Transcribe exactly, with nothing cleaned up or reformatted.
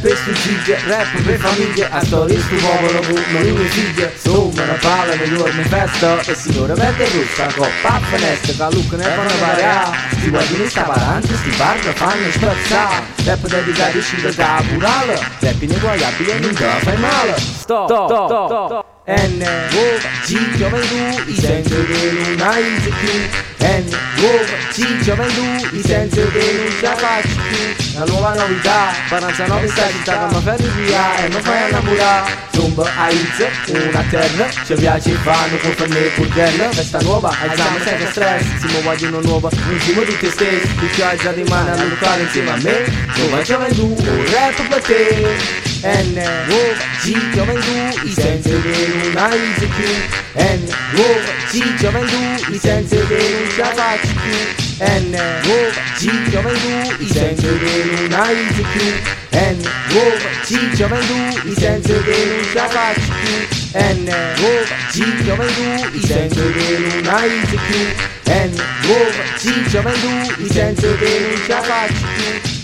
per sfuggire, rap per famiglie, a storie stu popolo con non i miei figli. Insomma una palla miglior mi festa e sicuramente questa coppa a finestra che Luca ne fanno variare. Sti guardini sta parante, sti barba fanno spazzare. Rap dedicato a scimmia capurale, rap ineguagliabile e non te fai male. Stop, stop, stop. N, O, G, gioventù, i sensi che non hai più. N, O, G, gioventù, i sensi che non ce la faccio più. La nuova novità, paranza nuova in sta città che mi fai via e mi fai innamorare. Zumba a Iz, una terra, ci piace fanno con fare burger. Festa nuova, alziamo senza stress, siamo vogliono nuova, non siamo tutti stessi. Tutti alza di mano a lucrare insieme a me. Nuova gioventù, un rap per te. N, O, G, gioventù, i sensi che non hai più. N, O, G, gioventù, i sensi che non ce la faccio più. N, O, G, gioventù, i sensi che non hai più. N, O, G, gioventù, i sensi che non ce la faccio più. N, O, G, gioventù, i sensi che non hai più. N, O, G, gioventù, i sensi che non ce la faccio più.